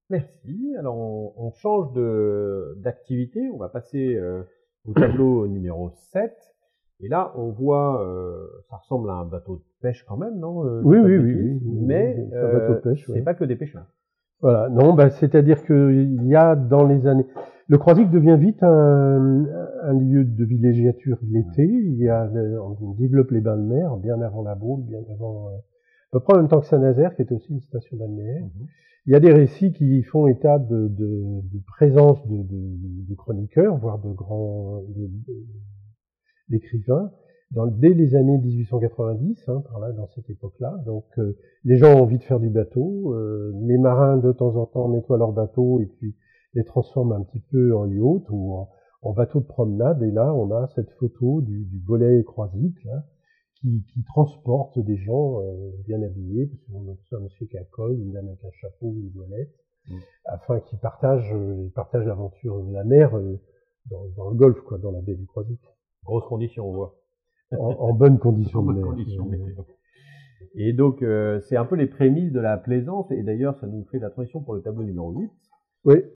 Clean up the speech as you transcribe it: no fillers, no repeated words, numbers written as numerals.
Merci. Alors, on change d'activité. On va passer au tableau numéro 7. Et là, on voit, ça ressemble à un bateau de pêche quand même, non? Oui, Pas de oui, oui, bêtises. oui, Mais c'est un bateau de pêche, c'est ouais. pas que des pêcheurs. Voilà. Non, bah, c'est-à-dire qu'il y a dans les années, le Croisic devient vite un lieu de villégiature l'été. On développe les bains de mer bien avant la Baule, bien avant, à peu près en même temps que Saint-Nazaire, qui était aussi une station balnéaire. Mhm. Il y a des récits qui font état de présence de chroniqueurs, voire d'écrivains, dès les années 1890, par là, dans cette époque-là. Donc, les gens ont envie de faire du bateau. Les marins, de temps en temps, nettoient leur bateau et puis les transforment un petit peu en yacht ou en bateau de promenade. Et là, on a cette photo du volet Croisic, là, qui transporte des gens bien habillés, parce qu'on a un monsieur qui a un col, une dame avec un chapeau, une voilette, Mm. afin qu'ils partagent l'aventure de la mer dans le golfe, quoi, dans la baie du Croisic, Grosse condition, on voit. en bonne condition En de bonne mer. condition météo. Et donc, c'est un peu les prémices de la plaisance. Et d'ailleurs, ça nous fait la transition pour le tableau numéro 8. Oui.